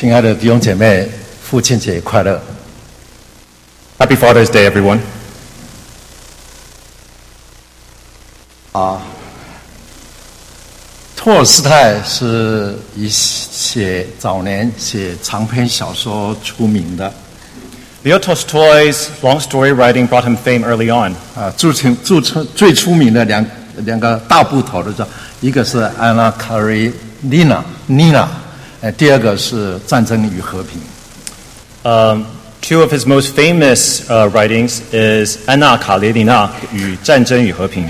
亲爱的弟兄姐妹，父亲节快乐！ Happy Father's Day, everyone. 托尔斯泰是以早年写长篇小说出名的。 Leo Tolstoy's long story writing brought him fame early on. 最出名的两个大部头的，一个是《安娜·卡列尼娜》，第二个是《战争与和平》。 Two of his most famous writings is Anna Karenina 与战争与和平。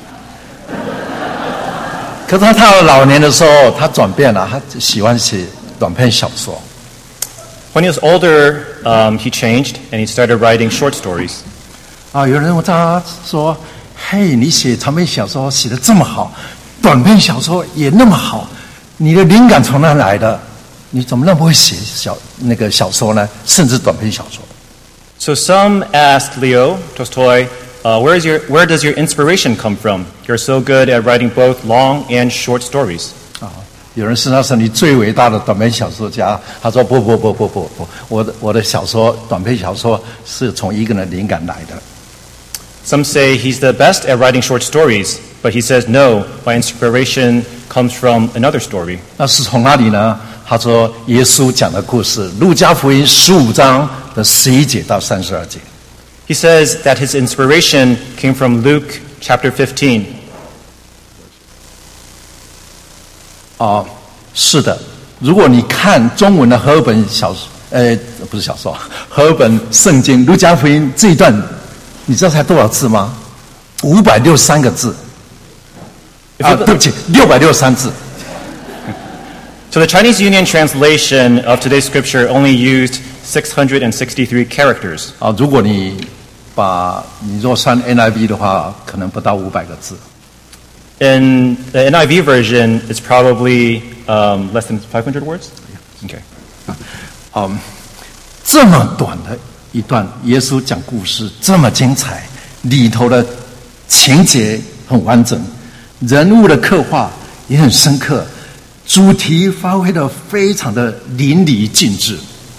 可是他到了老年的时候，他转变了，他喜欢写短篇小说。 When he was older, he changed and he started writing short stories. 有人问他说：“嘿，你写长篇小说写得这么好，短篇小说也那么好，你的灵感从哪来的？你怎么那么会写小说呢？甚至短篇小说。” So some asked Leo Tolstoy, where does your inspiration come from? You're so good at writing both long and short stories. 有人是他是你最伟大的短篇小说家，他说不，我的小说短篇小说是从一个人灵感来的。 Some say he's the best at writing short stories, but he says no, my inspiration comes from another story. 那是从哪里呢？他说耶稣讲的故事，路加福音15章的11节到32节。 He says that his inspiration came from Luke chapter 15. 是的，如果你看中文的和本和本圣经路加福音这一段，你知道才多少字吗？563个字。对不起，663字。 So the Chinese Union translation of today's scripture only used 663 characters. 如果你若算 NIV 的话，可能不到500个字。 In the NIV version, it's probably less than 500 words. Okay. 这么短的一段，耶稣讲故事这么精彩，里头的情节很完整，人物的刻画也很深刻，主题发挥得非常的淋漓尽致。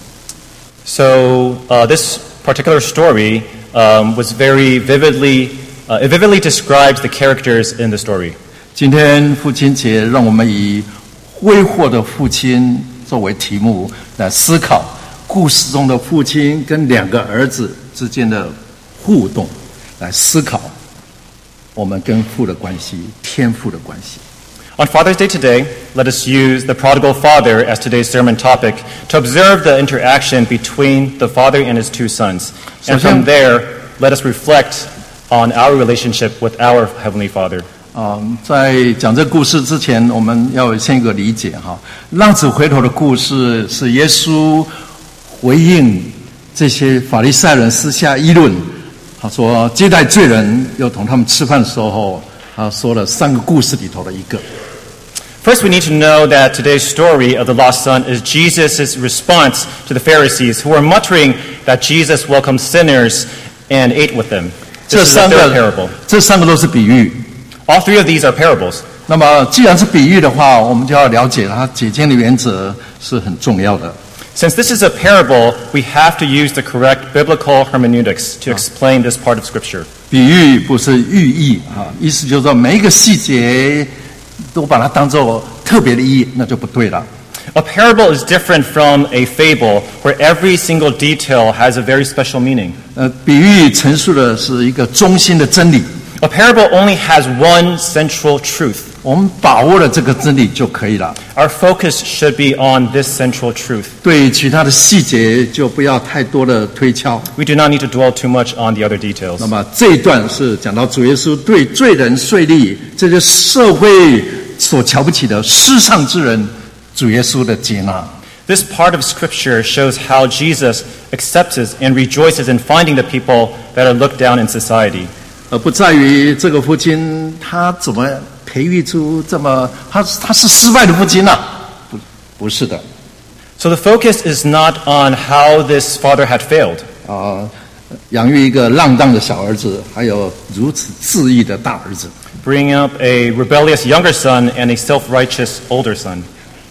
So this particular story was very vividly. It vividly describes the characters in the story. 今天父亲节，让我们以挥霍的父亲作为题目来思考故事中的父亲跟2个儿子之间的互动，来思考我们跟父的关系、天父的关系。 On Father's Day today, let us use the prodigal father as today's sermon topic to observe the interaction between the father and his 2 sons. And from there, let us reflect on our relationship with our Heavenly Father. 在讲这故事之前，我们要先有个理解哈。浪子回头的故事是耶稣回应这些法利赛人私下议论，他说接待罪人，又同他们吃饭的时候，他说了3个故事里头的一个。 First, we need to know that today's story of the lost son is Jesus' response to the Pharisees who were muttering that Jesus welcomed sinners and ate with them. 这3个都是比喻。 All 3 of these are parables. 那么既然是比喻的话，我们就要了解它解经的原则是很重要的。 Since this is a parable, we have to use the correct biblical hermeneutics to explain this part of Scripture. 比喻不是寓意意思就是说每一个细节都把它当作特别的意义，那就不对了。 A parable is different from a fable, where every single detail has a very special meaning. 比喻陈述的是一个中心的真理。 A parable only has one central truth. 我们把握了这个真理就可以了。 Our focus should be on this central truth. 对其他的细节就不要太多的推敲。 We do not need to dwell too much on the other details. 那么这一段是讲到主耶稣对罪人税吏这些社会所瞧不起的世上之人，主耶稣的接纳。 This part of Scripture shows how Jesus accepts and rejoices in finding the people that are looked down in society. 而不在于这个父亲他怎么培育出这么他是失败的父亲不是的。 So the focus is not on how this father had failed. 养育一个浪荡的小儿子，还有如此自义的大儿子。 Bringing up a rebellious younger son and a self-righteous older son.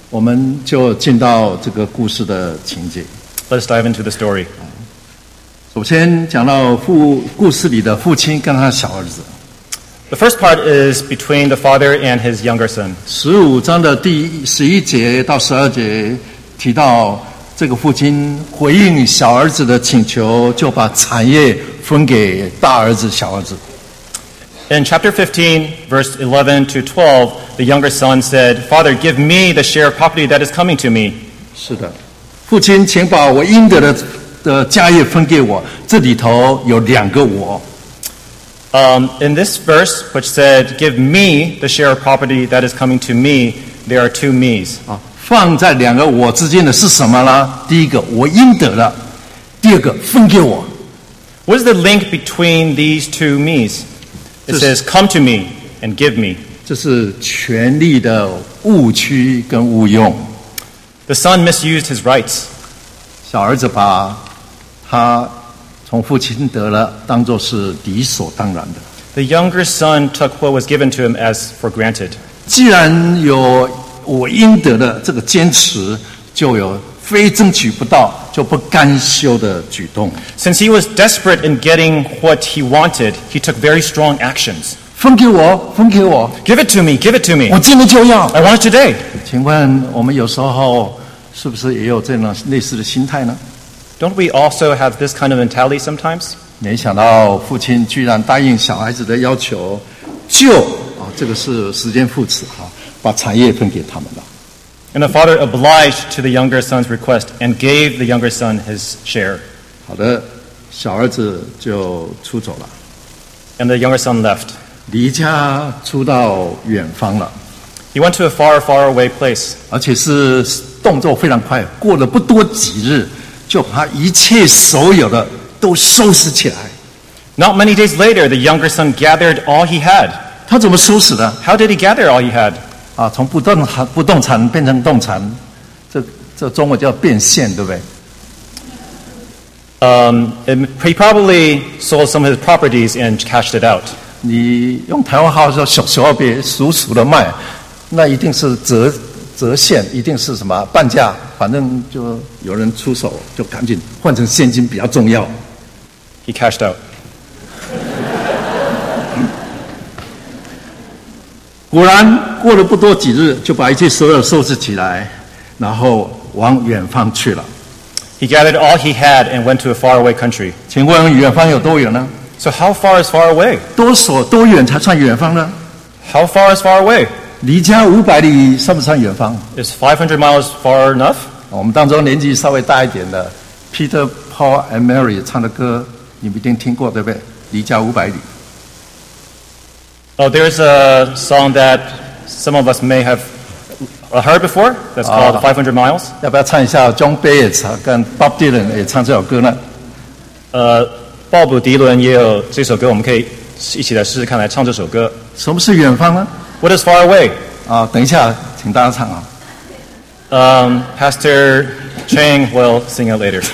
我们就进到这个故事的情节。 Let us dive into the story. 首先讲到故事里的父亲跟他小儿子。 The first part is between the father and his younger son. 15章的第11节到12节提到，这个父亲回应小儿子的请求，就把产业分给大儿子、小儿子。 In chapter 15, verse 11 to 12, the younger son said, "Father, give me the share of property that is coming to me." 是的，父亲，请把我应得的家业分给我。这里头有2个我。 In this verse, which said, "Give me the share of property that is coming to me," there are 2 me's. 放在2个我之间的是什么呢？第一个，我应得的；第二个，分给我。 What is the link between these 2 me's? It says, "Come to me and give me." 这是权力的误区跟误用。 The son misused his rights. 小儿子把他从父亲得了当作是理所当然的。 The younger son took what was given to him as for granted. 既然有我应得的这个坚持，就有非争取不到就不甘休的举动。 Since he was desperate in getting what he wanted, he took very strong actions. 分给我，分给我， Give it to me, give it to me. 我今天就要。 I want it today. 请问我们有时候是不是也有这样类似的心态呢？ Don't we also have this kind of mentality sometimes? 没想到父亲居然答应小孩子的要求，这个是时间父子把产业分给他们了。 And the father obliged to the younger son's request and gave the younger son his share. 好的，小儿子就出走了， And the younger son left. 离家出到远方了， He went to a far, far away place. 而且是动作非常快，过了不多几日，就把他一切所有的都收拾起来。 Not many days later, the younger son gathered all he had. 他怎么收拾的？ How did he gather all he had? 从不动产变成动产，这中文叫变现，对不对？ He probably sold some of his properties and cashed it out. 你用台湾话说，小别熟的卖，那一定是折现，一定是什么半价，反正就有人出手，就赶紧换成现金比较重要。 He cashed out. 果然过了不多几日，就把一切所有收拾起来，然后往远方去了。 He gathered all he had and went to a faraway country. 请问远方有多远呢？ So how far is far away? 多远才算远方呢？ How far is far away? 离家500里算不算远方？ Is 500 miles far enough? 我们当中年纪稍微大一点的 Peter, Paul and Mary 唱的歌，你们一定听过，对不对？离家500里。 Oh, there's a song that some of us may have heard before. That's called 500 Miles. 要不要唱一下 ？John Baez 跟 Bob Dylan 也唱这首歌呢？ 鲍勃迪伦也有这首歌，我们可以一起来试试看，来唱这首歌。 什么是远方呢？ What is far away? 等一下，请大家唱啊。 Pastor Chang will sing it later.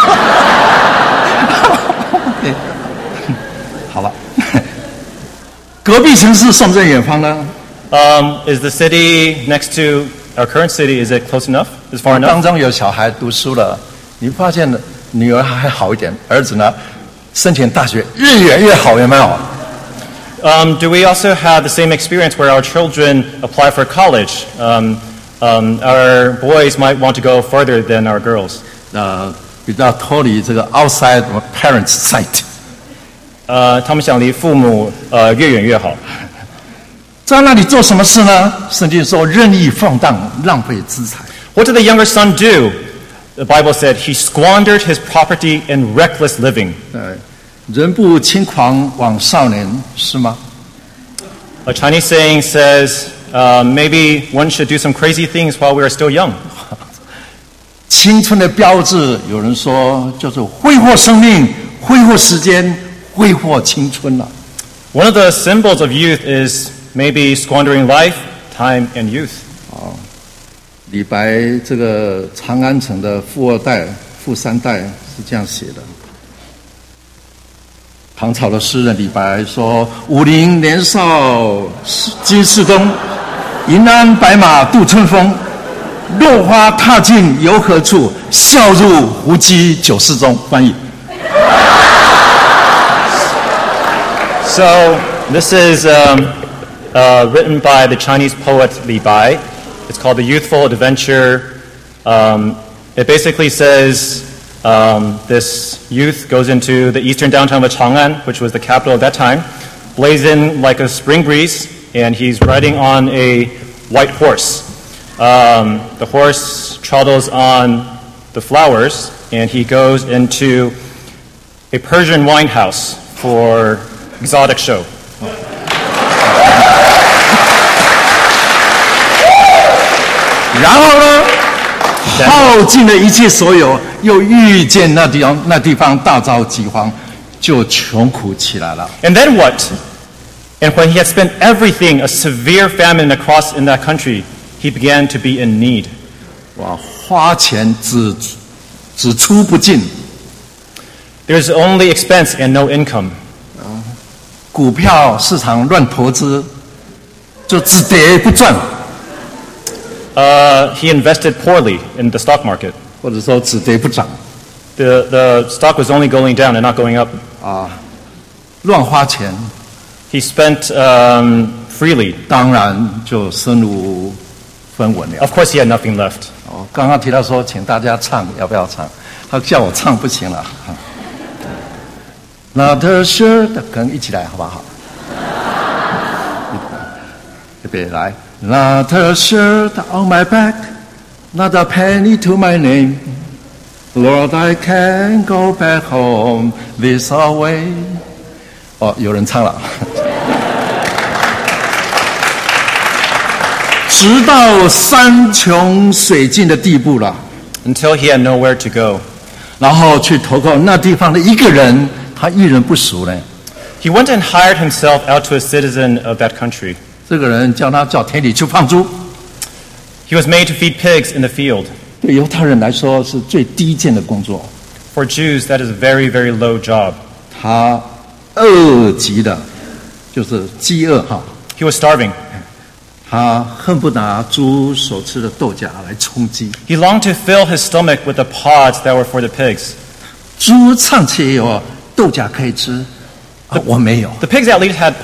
好了，隔壁城市算不算远方呢？ Is the city next to our current city, is it close enough? Is far 当 enough? 中有小孩读书了，你发现女儿还好一点，儿子呢，申请大学越远越好，有没有？ Do we also have the same experience where our children apply for college? Our boys might want to go further than our girls. 比较脱离这个 outside parents sight。 他们想离父母越远越好。 在那里做什么事呢？圣经说任意放荡，浪费资财。 What did the younger son do? The Bible said he squandered his property in reckless living. 人不轻狂枉少年，是吗？ A Chinese saying says, maybe one should do some crazy things while we are still young. 青春的标志，有人说就是挥霍生命、挥霍时间、挥霍青春了。 One of the symbols of youth is maybe squandering life, time, and youth. 李白这个长安城的富二代、富三代是这样写的。唐朝的诗人李白说：“50年少金世东，银鞍白马度春风。” 落花踏尽游何处？笑入胡姬酒肆中。翻译。 So this is written by the Chinese poet Li Bai. It's called The Youthful Adventure. It basically says this youth goes into the eastern downtown of Chang'an, which was the capital at that time, blazing like a spring breeze, and he's riding on a white horse. The horse trundles on the flowers, and he goes into a Persian wine house for exotic show. 然后呢，耗尽了一切所有，又遇见那地方大遭饥荒，就穷苦起来了。 And then what? And when he had spent everything, a severe famine across in that country, he began to be in need. 哇，花钱只出不进， There's only expense and no income. 股票市场乱投资，就只跌不赚， He invested poorly in the stock market. 或者说只跌不涨 The stock was only going down and not going up. 啊，乱花钱， He spent freely. 当然就身无分文了。 Of course, he had nothing left. 哦，刚刚提到说，请大家唱，要不要唱？他叫我唱不行了。Not a shirt， 可能一起来好不好？预备来。Not a shirt on my back, not a penny to my name. Lord, I can't go back home this way. 哦，有人唱了。直到山穷水尽的地步了， Until he had nowhere to go. 然后去投靠那地方的一个人，他遇人不熟呢。 He went and hired himself out to a citizen of that country. 这个人叫他到田里去放猪， He was made to feed pigs in the field. 对犹太人来说是最低贱的工作。 For Jews, that is a very, very low job. 他饿极了，就是饥饿哈。 He was starving. 他恨不得拿猪所吃的豆荚来充饥。 He longed to fill his stomach with the pods that were for the pigs. 猪尚且有豆荚可以吃，我没有。 The pigs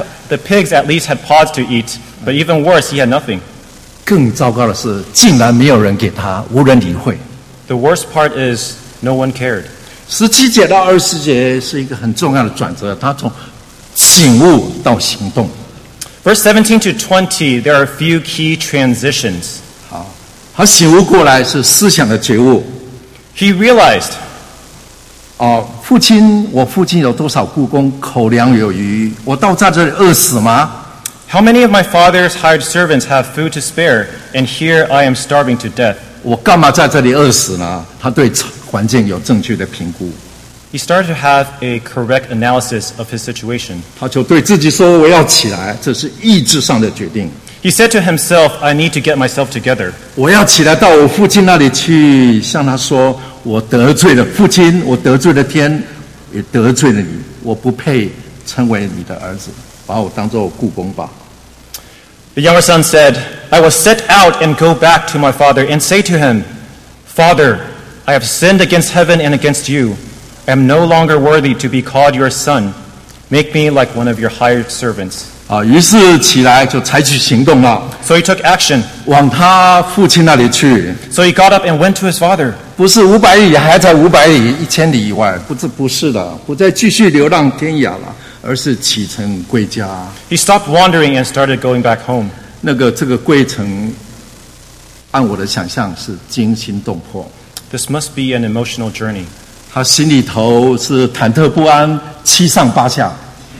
at least had pods to eat, but even worse, he had nothing. 更糟糕的是，竟然没有人给他，无人理会。 The worst part is no one cared. 17节到20节是一个很重要的转折，他从醒悟到行动。 Verse 17 to 20, there are a few key transitions. 好，他醒悟过来是思想的觉悟。 He realized, 哦，我父亲有多少雇工，口粮有余，我倒在这里饿死吗？ how many of my father's hired servants have food to spare, and here I am starving to death? 我干嘛在这里饿死呢？他对环境有正确的评估， He started to have a correct analysis of his situation. 他就对自己说：“我要起来。”这是意志上的决定。 He said to himself, I need to get myself together. 我要起来到我父亲那里去，向他说：“我得罪了父亲，我得罪了天，也得罪了你，我不配称为你的儿子，把我当作雇工吧。” The younger son said, I will set out and go back to my father and say to him, Father, I have sinned against heaven and against you. I am no longer worthy to be called your son. Make me like one of your hired servants. 啊，于是起来就采取行动了， So he took action. 往他父亲那里去。 So he got up and went to his father. 不是500里，还在500里、1000里以外，不是的，不再继续流浪天涯了，而是启程归家。 He stopped wandering and started going back home. 这个归程，按我的想象是惊心动魄。 This must be an emotional journey. 他心里头是忐忑不安，七上八下。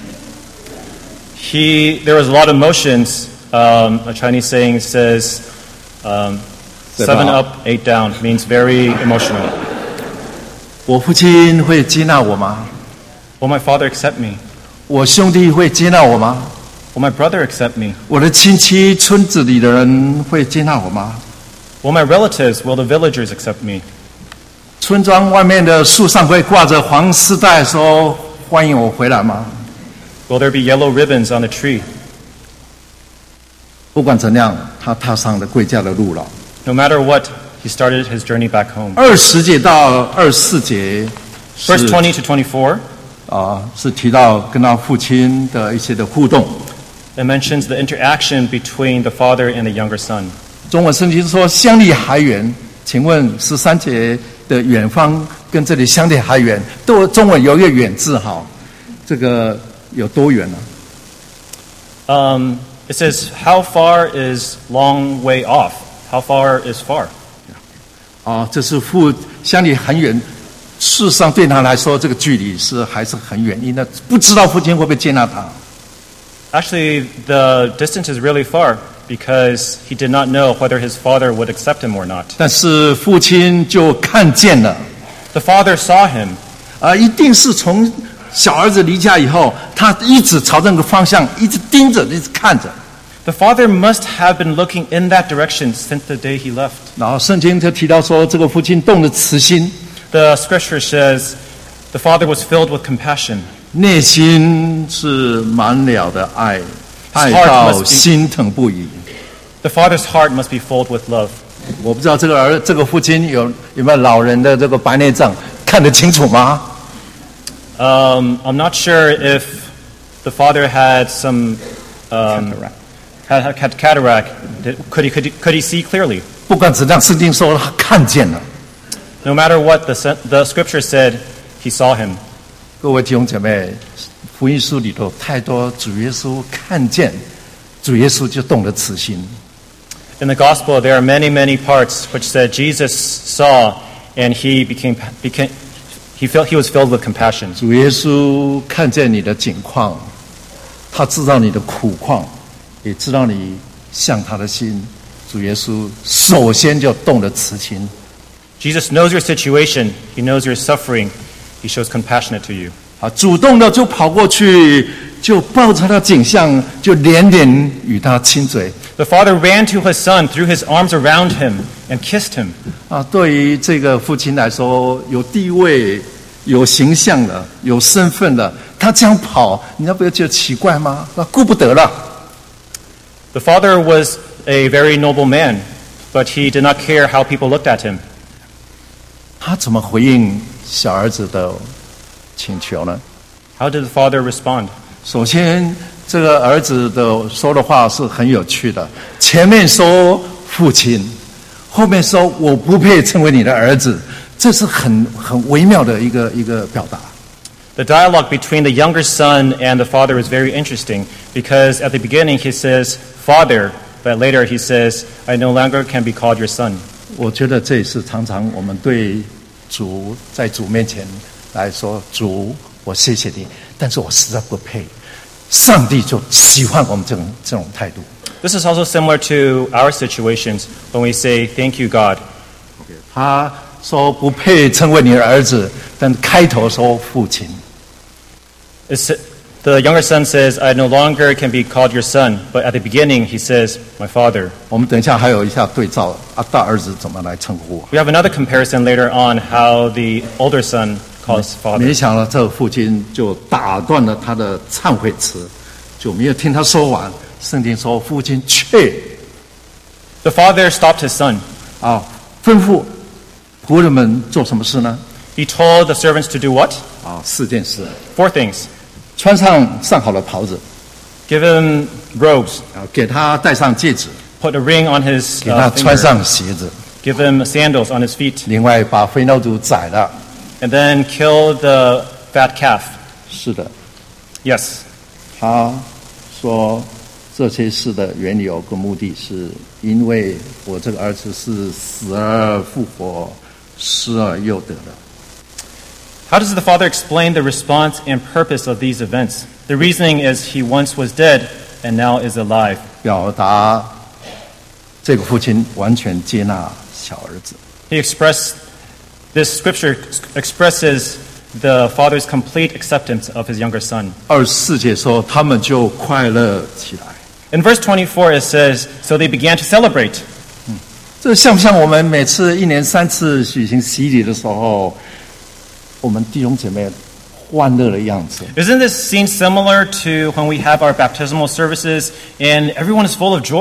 There was a lot of emotions. A Chinese saying says, 7 up, 8 down, means very emotional. 我父亲会接纳我吗？ Will my father accept me? 我兄弟会接纳我吗？ Will my brother accept me? 我的亲戚、村子里的人会接纳我吗？ Will my relatives, will the villagers accept me? 村庄外面的树上会挂着黄丝带，说欢迎我回来吗？ Will there be yellow ribbons on the tree? 不管怎样，他踏上了归家的路了。 No matter what, he started his journey back home. 20节到24节 Verse 20 to 24, 是提到跟他父亲的一些的互动。 it mentions the interaction between the father and the younger son. 中文圣经说相离还远，请问13节的远方跟这里相离还远，都中文有一个远字哈，这个有多远呢？ It says, how far is long way off? How far is far? 这是相离很远，事实上对他来说，这个距离还是很远，因为不知道父亲会不会接纳他。 Actually, the distance is really far because he did not know whether his father would accept him or not. 但是父亲就看见了， The father saw him. 一定是从小儿子离家以后，他一直朝这个方向一直盯着，一直看着。 The father must have been looking in that direction since the day he left. 然后圣经就提到说，这个父亲动了慈心， The scripture says the father was filled with compassion. 内心是满了的爱，爱 heart 到 must be- 心疼不已。 The father's heart must be filled with love. 我不知道这个父亲有没有老人的这个白内障，看得清楚吗？ I'm not sure if the father had some had cataract. Could he see clearly? 不管怎样，圣经说他看见了。 No matter what the scripture said, he saw him. 各位弟兄姐妹，福音书里头太多主耶稣看见，主耶稣就动了慈心。 In the gospel, there are many, many parts which said Jesus saw and he was filled with compassion. 主耶稣看见你的境况，他知道你的苦况，也知道你向他的心。主耶稣首先就动了慈心。 Jesus knows your situation. He knows your suffering. He shows compassionate to you. 主动的就跑过去，就抱着他的颈项，就连连与他亲嘴。 The father ran to his son, threw his arms around him, and kissed him. 对于这个父亲来说，有地位、有形象的、有身份的，他这样跑，你要不要觉得奇怪吗？顾不得了。 The father was a very noble man, but he did not care how people looked at him. 他怎么回应小儿子的请求呢？ How did the father respond? 首先，这个儿子的说的话是很有趣的。前面说父亲，后面说我不配成为你的儿子，这是很微妙的一个表达。 The dialogue between the younger son and the father is very interesting because at the beginning he says, Father, but later he says, I no longer can be called your son. 我觉得这也是常常我们对主在主面前来说，主，我谢谢你，但是我实在不配。上帝就喜欢我们这种态度。 This is also similar to our situations when we say, Thank you, God. 他说不配称为你的儿子，但开头说父亲。 The younger son says, I no longer can be called your son, but at the beginning he says, my father. 我们等一下还有一下对照大儿子怎么来称呼我。 We have another comparison later on how the older son calls father. 没想到这个父亲就打断了他的忏悔词，就没有听他说完。圣经说，父亲却 The father stopped his son. 吩咐仆人们做什么事呢？ He told the servants to do what? 4件事： 4 things. 穿上好的袍子， Give him robes. 给他戴上戒指， Put a ring on his 给他穿 finger. 上鞋子。 Give him sandals on his feet. 另外，把肥牛犊宰了。 And then kill the fat calf. 是的， Yes. 他说这些事的缘由跟目的是因为我这个儿子是死而复活，失而又得的。 How does the father explain the response and purpose of these events? The reasoning is he once was dead and now is alive. 表达这个父亲完全接纳小儿子。 This scripture expresses the father's complete acceptance of his younger son. 24节说，他们就快乐起来。 In verse 24 it says, so they began to celebrate. 这像不像我们每次1年3次举行洗礼的时候，我们弟兄姐妹欢乐的样子？ Isn't this scene similar to when we have our baptismal services and everyone is full of joy?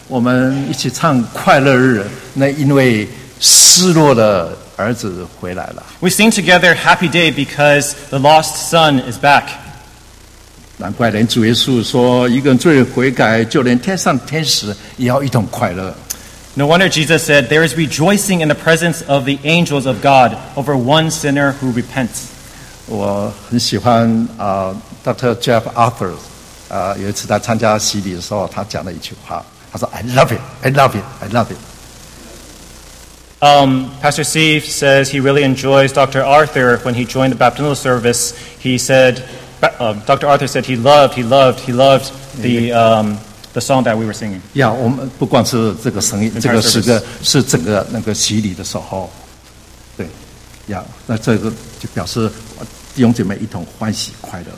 我们一起唱快乐日，那因为失落的儿子回来了。 We sing together Happy Day because the lost son is back. 难怪连主耶稣说，一个人罪悔改，就连天上天使也要一同快乐。 No wonder Jesus said, "There is rejoicing in the presence of the angels of God over one sinner who repents." 我很喜欢Dr. Jeff Arthur，有一次他参加洗礼的时候，他讲了一句话，他说 "I love it, I love it, I love it." Pastor Steve says he really enjoys Dr. Arthur when he joined the baptismal service. He said, Dr. Arthur said he loved the song that we were singing. 呀，我们不光是这个声音，这个诗歌是整个那个洗礼的时候，对，呀，那这个就表示弟兄姐妹一同欢喜快乐。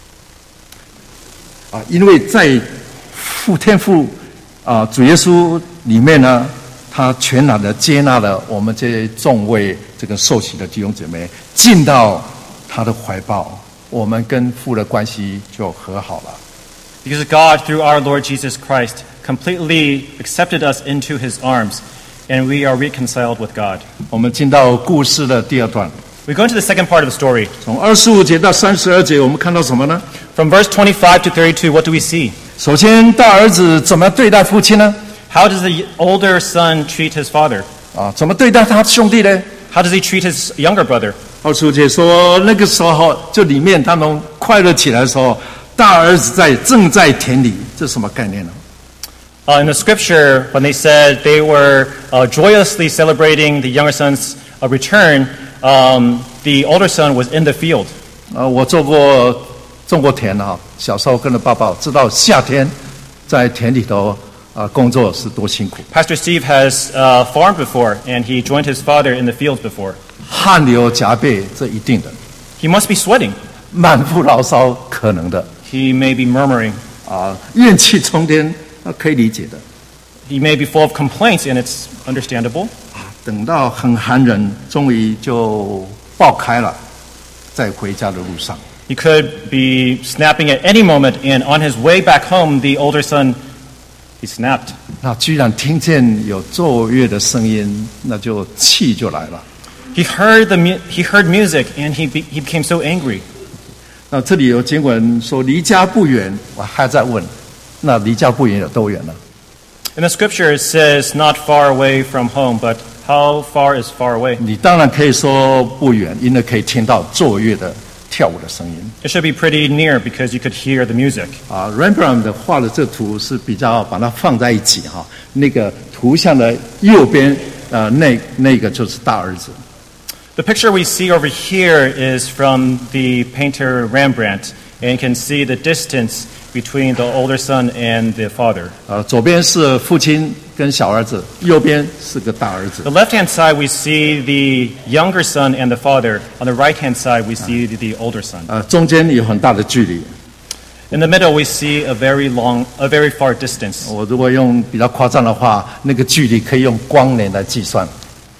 因为在天父主耶稣里面呢，他全然的接纳了我们这些众位这个受洗的弟兄姐妹，进到他的怀抱，我们跟父的关系就和好了。 Because God, through our Lord Jesus Christ, completely accepted us into his arms, and we are reconciled with God. 我们进到故事的第二段， We go into the second part of the story. 从25节到32节，我们看到什么呢？ From verse 25 to 32, what do we see? 首先，大儿子怎么样对待父亲呢？ How does the older son treat his father? 怎么对待他兄弟呢？ How does he treat his younger brother? 25节说，那个时候就里面他们快乐起来的时候，大儿子正在田里，这是什么概念呢？ In the scripture, when they said they were joyously celebrating the younger son's return, the older son was in the field. 我种过田小时候跟着爸爸，知道夏天在田里头工作是多辛苦。 Pastor Steve has farmed before, and he joined his father in the fields before. 汗流浃背，这一定的。 He must be sweating. 满腹牢骚，可能的。 He may be murmuring. 怨气冲天，可以理解的。 He may be full of complaints, and it's understandable. 等到很寒冷，终于就爆开了，在回家的路上。 He could be snapping at any moment, and on his way back home, the older son, he snapped. 那居然听见有奏乐的声音，那就气就来了。 He heard music, and he became so angry. 那这里有经文说离家不远，我还在问，那离家不远有多远呢？ In the scripture, it says not far away from home, but how far is far away? 你当然可以说不远，因为可以听到奏乐的跳舞的声音。 It should be pretty near because you could hear the music. Rembrandt 的画的这图是比较把它放在一起那个图像的右边那个就是大儿子。 The picture we see over here is from the painter Rembrandt, and you can see the distance between the older son and the father. 左边是父亲跟小儿子，右边是个大儿子。 The left-hand side, we see the younger son and the father. On the right-hand side, we see the older son. 中间有很大的距离。 In the middle, we see a very far distance. 我如果用比较夸张的话，那个距离可以用光年来计算。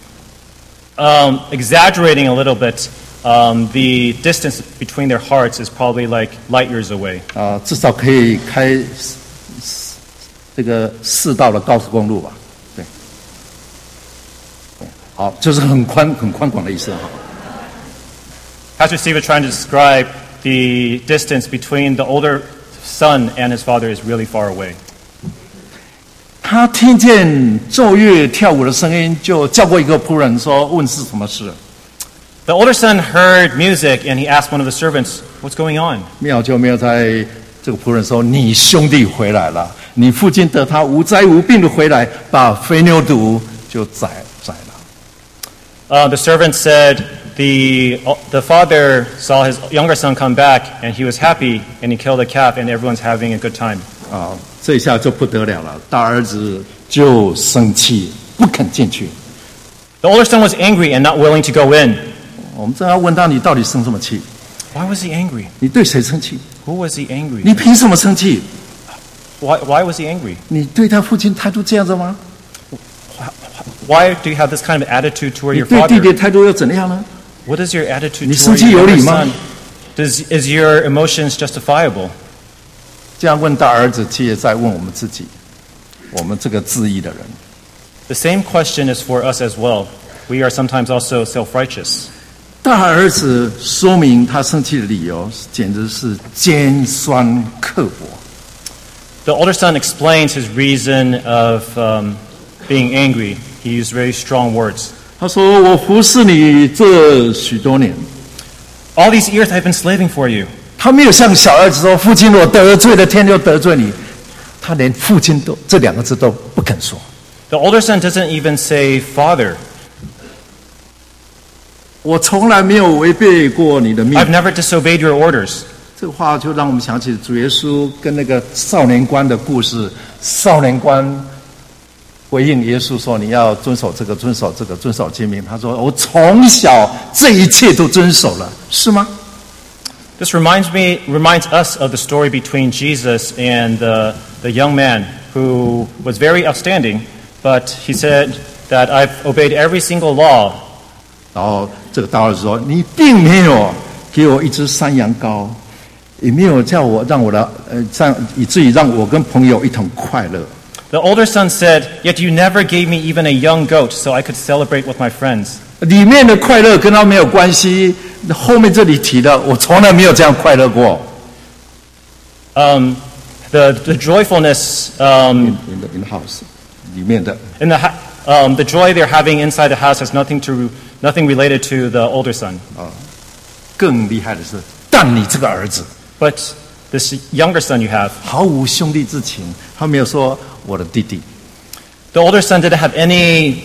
Exaggerating a little bit, the distance between their hearts is probably like light years away. 至少可以开这个4道的高速公路吧。对，好，就是很宽广的意思 Pastor Steve is trying to describe the distance between the older son and his father is really far away. 他听见奏乐跳舞的声音，就叫过一个仆人说：“问是什么事？” The older son heard music and he asked one of the servants, "What's going on?" 妙就妙在这个仆人说：“你兄弟回来了，你父亲得他无灾无病的回来，把肥牛犊就宰了。” The servant said, the father saw his younger son come back and he was happy and he killed a calf and everyone's having a good time. 这一下就不得了了，大儿子就生气，不肯进去。 The older son was angry and not willing to go in. 我们正要问他，你到底生什么气？ Why was he angry? 你对谁生气？ Who was he angry? 你凭什么生气？ Why was he angry? 你对他父亲态度这样子吗？ Why do you have this kind of attitude toward 你 your 对弟弟 father? 态度又怎样呢？ What is your attitude 你 toward 生气有 your 理 younger 吗？ son? Is your emotions justifiable? 这样问大儿子，其实也在问我们自己。 我们这个自义的人。 The same question is for us as well. We are sometimes also self-righteous. 大儿子说明他生气的理由，简直是尖酸刻薄。 The older son explains his reason of being angry. He used very strong words. 他说：“我服侍你这许多年。” All these years I've been slaving for you. 他没有像小儿子说：“父亲，我得罪了天，就得罪你。”他连父亲都这两个字都不肯说。 The older son doesn't even say father. 我从来没有违背过你的命 I've。never disobeyed your orders. 这个话就让我们想起主耶稣跟那个少年官的故事。少年官回应耶稣说：“你要遵守这个，遵守这个，遵守诫命。”他说：“我从小这一切都遵守了，是吗？” This reminds us of the story between Jesus and the young man who was very outstanding, but he said that I've obeyed every single law. 然后这个大儿子说：“你并没有给我一只山羊羔，也没有叫我让我的这样以至于让我跟朋友一同快乐。” The older son said, "Yet you never gave me even a young goat so I could celebrate with my friends." 里面的快乐跟他没有关系，后面这里提的，我从来没有这样快乐过。 The joyfulness in the house 里面的 in the joy they're having inside the house has nothing related to the older son. 更厉害的是，但你这个儿子 But this younger son you have, 毫无兄弟之情，他没有说我的弟弟。 the older son didn't have any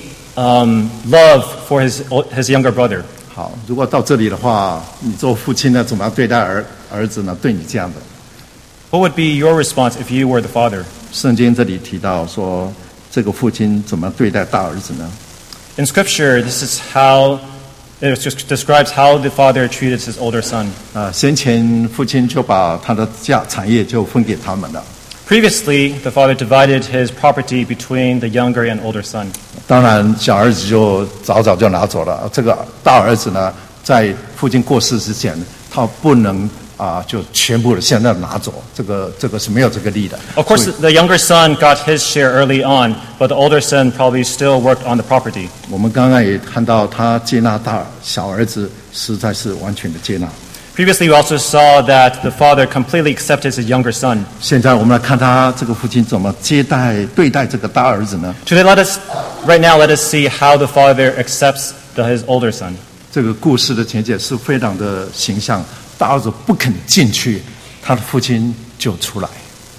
love for his younger brother. 好，如果到这里的话，你做父亲呢，怎么样对待儿子呢？对你这样的， What would be your response if you were the father? 圣经这里提到说，这个父亲怎么对待大儿子呢？ In Scripture, this is how it just describes how the father treated his older son. 先前父亲就把他的产业就分给他们了。 Previously, the father divided his property between the younger and older son. 当然，小儿子就早就拿走了。这个大儿子呢，在父亲过世之前，他不能就全部的现在拿走。这个是没有这个利的。 Of course, the younger son got his share early on, but the older son probably still worked on the property. 我们刚刚也看到，他接纳小儿子，实在是完全的接纳。 Previously, we also saw that the father completely accepted his younger son. 现在我们来看他这个父亲怎么对待这个大儿子呢？ Right now, let us see how the father accepts his older son. 这个故事的情节是非常的形象。大儿子不肯进去，他的父亲就出来。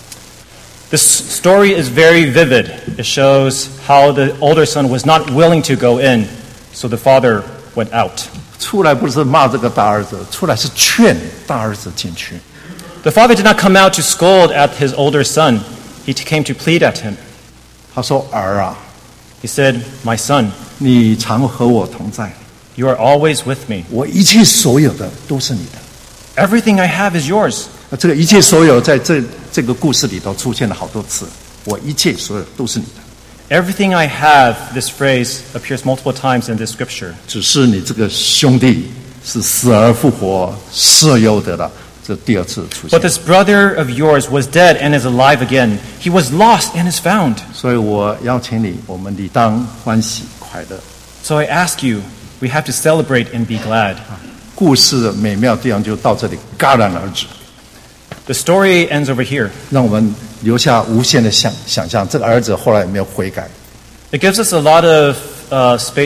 This story is very vivid. It shows how the older son was not willing to go in, so the father went out. 出来不是骂这个大儿子，出来是劝大儿子进去。 The father did not come out to scold at his older son. He came to plead at him. 他说：“儿啊， He said, "My son, 你常和我同在， you are always with me. 我一切所有的都是你的。” Everything I have is yours." 这个一切所有在这个故事里头出现了好多次。我一切所有都是你的。 Everything I have, this phrase appears multiple times in this scripture. 只是你这个兄弟是死而复活，失而又得了。这第二次出现 But。this brother of yours was dead and is alive again. He was lost and is found. 所以我邀请你，我们理当欢喜快乐。 So I ask you, we have to celebrate and be glad. 故事的美妙地方就到这里戛然而止， The story ends over here. 让我们留下无限的想象。这个儿子后来有没有悔改？ It gives us a lot of space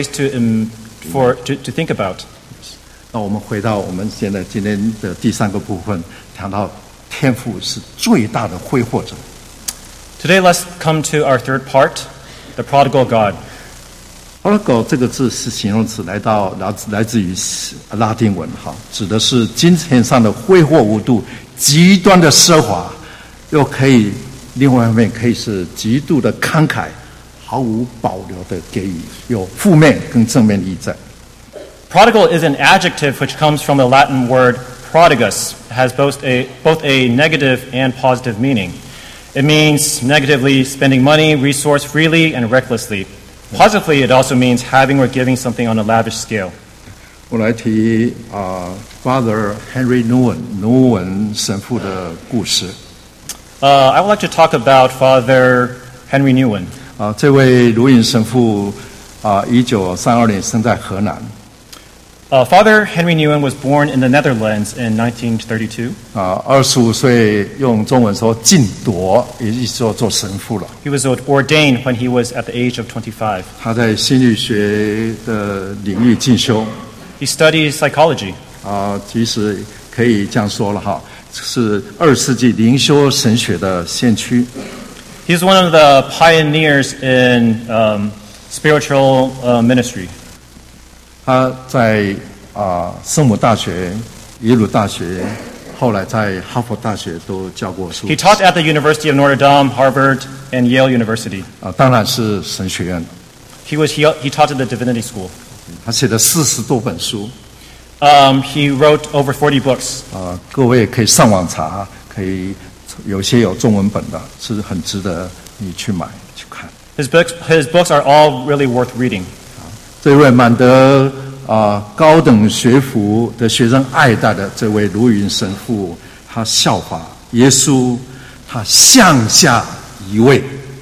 to think about. 那我们回到我们今天的第三个部分，谈到天父是最大的挥霍者。 Today, let's come to our third part, the prodigal God. prodigal 这个字是形容词，来自于拉丁文，指的是金钱上的挥霍无度、极端的奢华，又可以另外一方面可以是极度的慷慨，毫无保留的给予，有负面跟正面的意在。 Prodigal is an adjective which comes from the Latin word prodigus. It has both a negative and positive meaning. It means negatively spending money, resource freely and recklessly. Positively, it also means having or giving something on a lavish scale. 我来提Father Henry Nouwen 努文神父的故事。 I would like to talk about Father Henry Nguyen. 这位卢云神父1932年生在河南。 Father Henry Nguyen was born in the Netherlands in 1932. 25岁用中文说进铎，也就是说做神父了。 He was ordained when he was at the age of 25. 他在心理学的领域进修。 He studied psychology. 其实可以这样说了哈，是20世纪灵修神学的先驱。 He's one of the pioneers in spiritual ministry. 他在圣母大学、耶鲁大学，后来在哈佛大学都教过书。 He taught at the University of Notre Dame, Harvard, and Yale University. 当然是神学院。 He taught at the Divinity School. 他写了40多本书。 He wrote over 40 books. 各位可以上网查，可以有些有中文本的，是很值得你去买去看。 His books are all really worth reading. 这位满得高等学府的学生爱戴的这位卢云神父，他效法耶稣，他向下移位。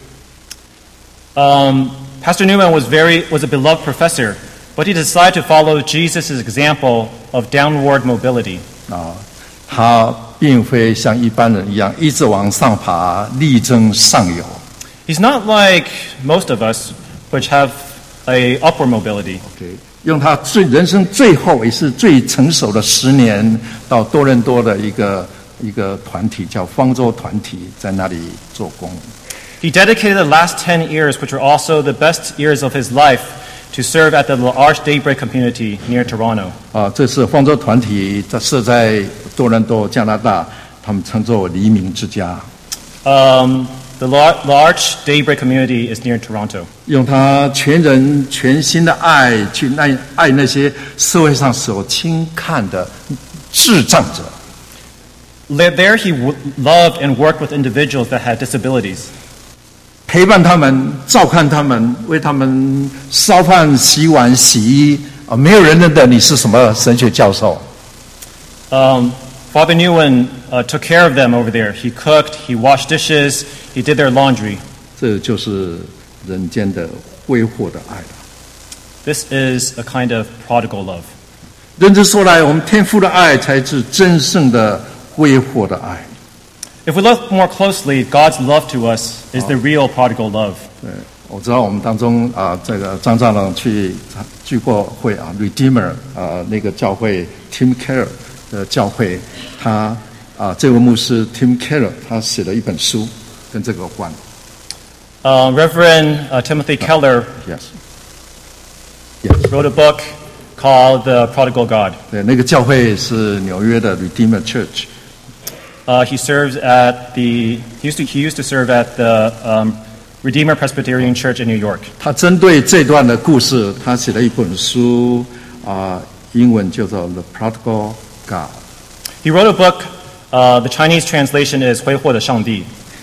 Pastor Newman was a beloved professor, but he decided to follow Jesus' example of downward mobility. 他并非像一般人一样一直往上爬，力争上游。 He's not like most of us, which have a upward mobility. 用他人生最后也是最成熟的10年，到多伦多的一个团体叫方舟团体，在那里做工。 He dedicated the last 10 years, which were also the best years of his life, to serve at the L'Arche Daybreak community near Toronto. 这是方舟团体设在多伦多加拿大，他们称作黎明之家。 The L'Arche Daybreak community is near Toronto. 用他全人全心的爱去爱那些社会上所轻看的智障者。 There he loved and worked with individuals that had disabilities. 陪伴他们，照看他们，为他们烧饭、洗碗、洗衣。没有人认得你是什么神学教授。 Father Nguyen took care of them over there. He cooked, he washed dishes, he did their laundry. 这就是人间的挥霍的爱了。 This is a kind of prodigal love. 认真说来，我们天父的爱才是真正的挥霍的爱。 If we look more closely, God's love to us is the real prodigal love. 对，我知道我们当中这个张长老去聚过会Redeemer 那个教会 Tim Keller 的教会，他这位牧师 Tim Keller 他写了一本书跟这个有关。 Reverend Timothy Keller wrote a book called The Prodigal God. 对，那个教会是纽约的 Redeemer Church. He used to serve at the Redeemer Presbyterian Church in New York. 他针对这段的故事，他写了一本书英文叫做 The Prodigal God. He wrote a book. The Chinese translation is 挥霍的上帝。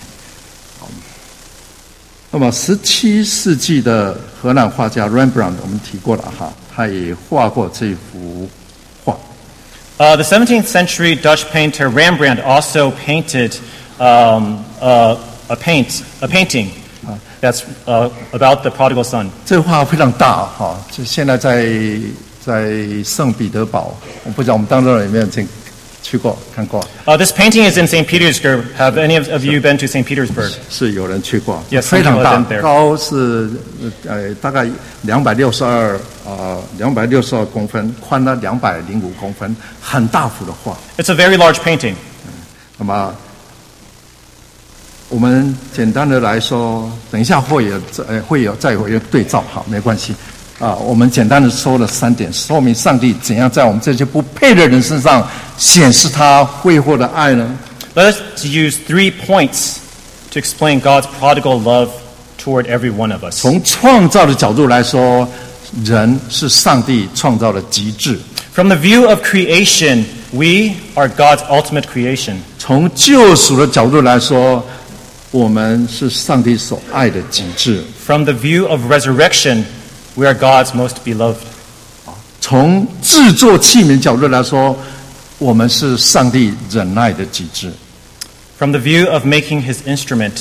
那么17世纪的荷兰画家 Rembrandt 我们提过了哈，他也画过这幅画。 The 17th century Dutch painter Rembrandt also painted a painting that's about the prodigal son. 这画非常大哈，就现在在圣彼得堡，我不知道我们当中有没有去过看过。 This painting is in St. Petersburg. Have any of you been to St. Petersburg? 是有人去过， Yes, 非常大 some people have been there. 高是大概262公分，宽呢205公分，很大幅的画。 It's a very large painting. 那么我们简单的来说，等一下会有对照，好，没关系。我们简单的说了3点，说明上帝怎样在我们这些不配的人身上显示他挥霍的爱呢？ Let us use 3 points to explain God's prodigal love toward every one of us. 从创造的角度来说，人是上帝创造的极致。 From the view of creation, we are God's ultimate creation. 从救赎的角度来说，我们是上帝所爱的极致。 From the view of resurrection, we are God's most beloved. 从制作器皿角度来说，我们是上帝忍耐的极致。 From the view of making his instrument,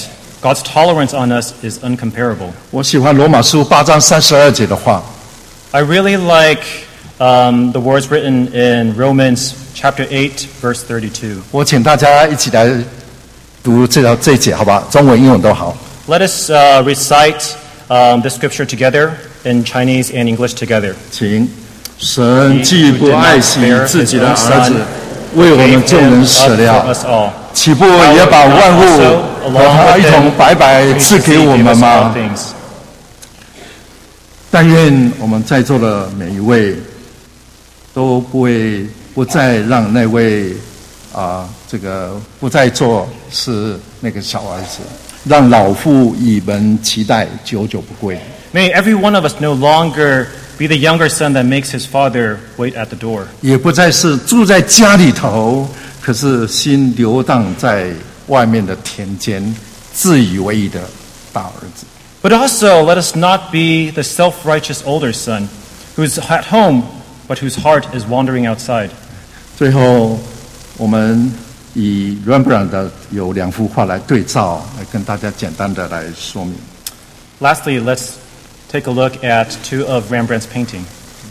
God's tolerance on us is uncomparable. 我喜欢罗马书8章32节的话， I really like the words written in Romans chapter 8, verse 32. 我请大家一起来读这一节，好吧？中文、英文都好。 Let us recite the scripture together in Chinese and English together. 请，神既不爱惜自己的儿子，为我们众人舍了，岂不也把万物和他一同白白赐给我们吗？但愿我们在座的每一位都不再让那位不再做是那个小儿子，让老父以门期待，久久不归。 May every one of us no longer be the younger son that makes his father wait at the door. 也不再是住在家里头，可是心流荡在外面的田间，自以为意的大儿子。 But also, let us not be the self-righteous older son who's at home, but whose heart is wandering outside. 最后，我们以 Rembrandt 的有2幅画来对照，来跟大家简单的来说明。 Lastly, let's take a look at 2 of Rembrandt's painting.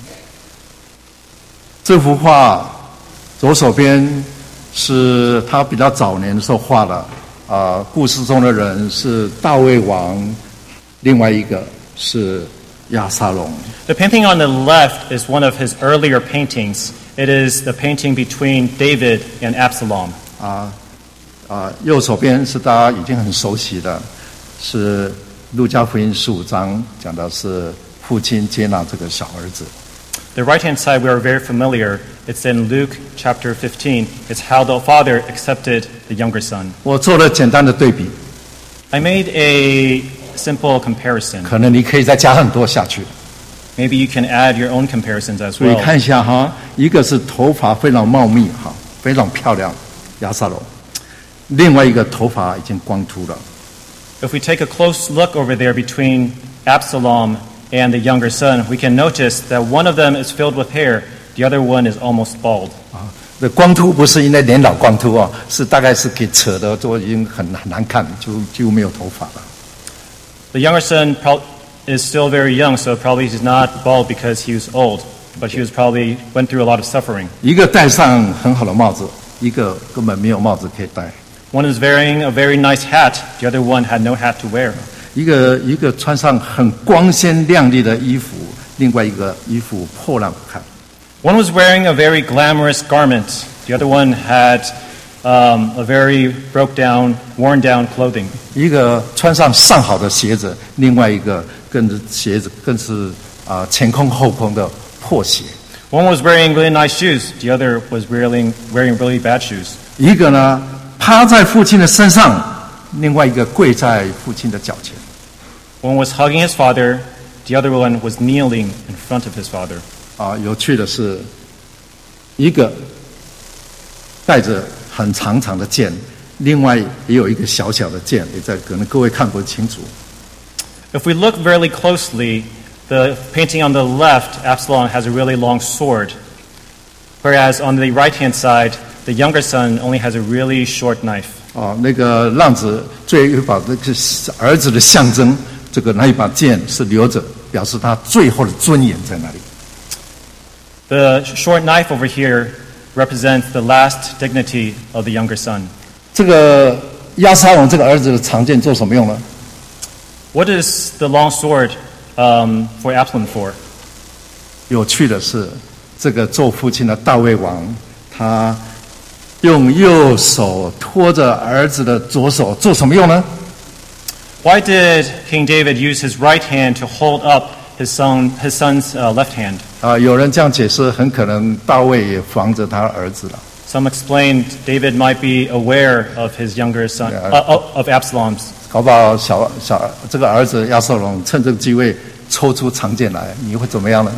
这幅画左手边是他比较早年的时候画的，故事中的人是大卫王，另外一个是亚撒龙。 The painting on the left is one of his earlier paintings. It is the painting between David and Absalom. 右手边是大家已经很熟悉的，是路加福音15章讲的是父亲接纳这个小儿子。 The right-hand side we are very familiar. It's in Luke chapter 15. It's how the father accepted the younger son. 我做了简单的对比， I made a simple comparison. 可能你可以再加很多下去。 Maybe you can add your own comparisons as 所以 well. 看一下哈，一个是头发非常茂密哈，非常漂亮，亚撒龙；另外一个头发已经光秃了。 If we take a close look over there between Absalom and the younger son, we can notice that one of them is filled with hair, the other one is almost bald. 这光秃不是因为年老光秃啊，是大概是给扯的都已经很难看，就没有头发了。 The younger son is still very young, so probably he's not bald because he was old, but he was probably went through a lot of suffering. 一个戴上很好的帽子，一个根本没有帽子可以戴。 One is wearing a very nice hat, the other one had no hat to wear. 一个穿上很光鲜亮丽的衣服，另外一个衣服破烂不堪。 One was wearing a very glamorous garment, the other one had a very broke down, worn down clothing. 一个穿上上好的鞋子，另外一个鞋子更是前空后空的破鞋。 One was wearing really nice shoes, the other was wearing really bad shoes. 一个呢趴在父亲的身上，另外一个跪在父亲的脚前。 One was hugging his father, the other one was kneeling in front of his father. 有趣的是，一个带着很长长的剑，另外也有一个小小的剑，也在可能各位看不清楚。 If we look very closely, the painting on the left, Absalom has a really long sword, whereas on the right-hand side, the younger son only has a really short knife. 那个浪子最后把这个儿子的象征，这个那一把剑是留着，表示他最后的尊严在那里。 The short knife over here represents the last dignity of the younger son. 这个亚撒龙这个儿子的长剑做什么用呢？ What is the long sword for Absalom for? 有趣的是，这个做父亲的大卫王，他用右手托着儿子的左手，做什么用呢？ Why did King David use his right hand to hold up his son's left hand? 有人这样解释，很可能大卫也防着他儿子了。 Some explained David might be aware of his younger son, of Absalom's. 搞不好这个儿子亚撒龙趁这个机会抽出长剑来，你会怎么样呢？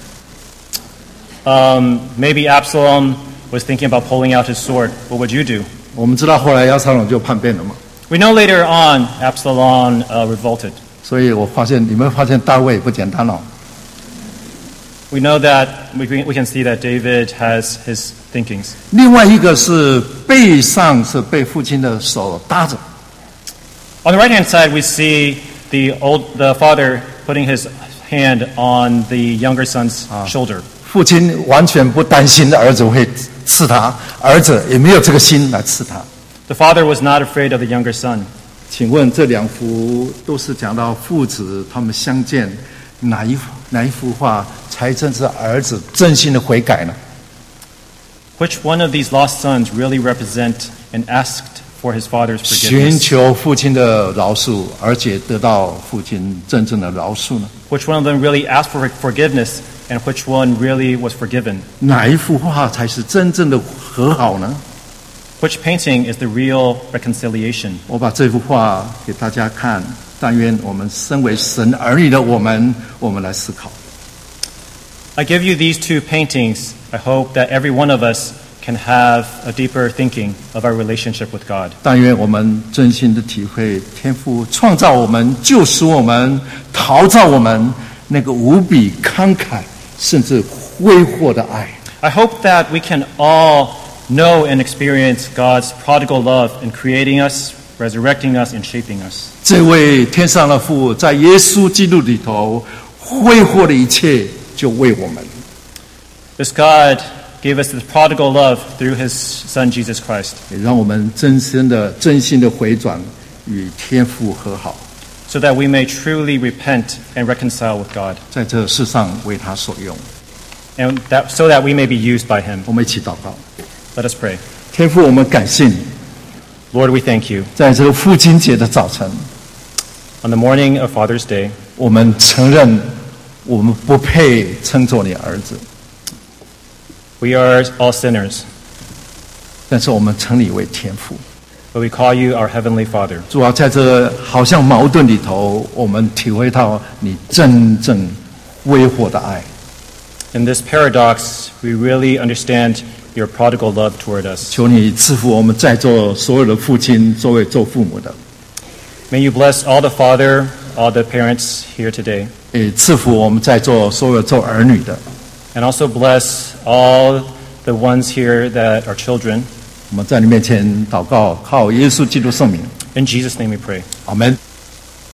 Maybe Absalom was thinking about pulling out his sword. What would you do? 我们知道后来亚撒龙就叛变了嘛， We know later on Absalom revolted. 所以你们发现大卫不简单哦。 We know that we can see that David has his thinkings. 另外一个是背上是被父亲的手搭着。 On the right-hand side, we see the father putting his hand on the younger son's shoulder. 父亲完全不担心儿子会刺他，儿子也没有这个心来刺他。 The father was not afraid of the younger son. 请问这两幅都是讲到父子他们相见，哪一幅画才真是儿子真心的悔改呢？ Which one of these lost sons really represent and asked for his father's 寻 forgiveness? 求父亲的饶恕，而且得到父亲真正的饶恕呢？ Which one of them really asked for forgiveness, and which one really was forgiven? 哪一幅画才是真正的和好呢？ Which painting is the real reconciliation? 我把这幅画给大家看，但愿我们身为神儿女的我们来思考。 I give you these two paintings. I hope that every one of us can have a deeper thinking of our relationship with God. 但愿我们真心的体会天父创造我们、救赎我们、陶造我们那个无比慷慨甚至挥霍的爱。 I hope that we can all know and experience God's prodigal love in creating us, resurrecting us, and shaping us. 这位天上的父在耶稣基督里头挥霍的一切，就为我们。 This God gave us this prodigal love through His Son Jesus Christ, 也让我们真心的回转，与天父和好， so that we may truly repent and reconcile with God, 在这世上为他所用。 and so that we may be used by Him. 我们一起祷告。 Let us pray. 天父，我们感谢你， Lord, we thank you. 在这个父亲节的早晨， On the morning of Father's Day, 我们承认我们不配称作你儿子， we are all sinners, 但是我们称你为天父。 but we call you our Heavenly Father. 主要在这好像矛盾里头，我们体会到你真正挥霍的爱。 In this paradox, we really understand your prodigal love toward us. 求你赐福我们在座所有的父亲，作为做父母的， May you bless all the father, all the parents here today, 也赐福我们在座所有做儿女的。 and also bless all the ones here that are children. 我们在你面前祷告，靠耶稣基督圣名， In Jesus' name we pray. 阿门。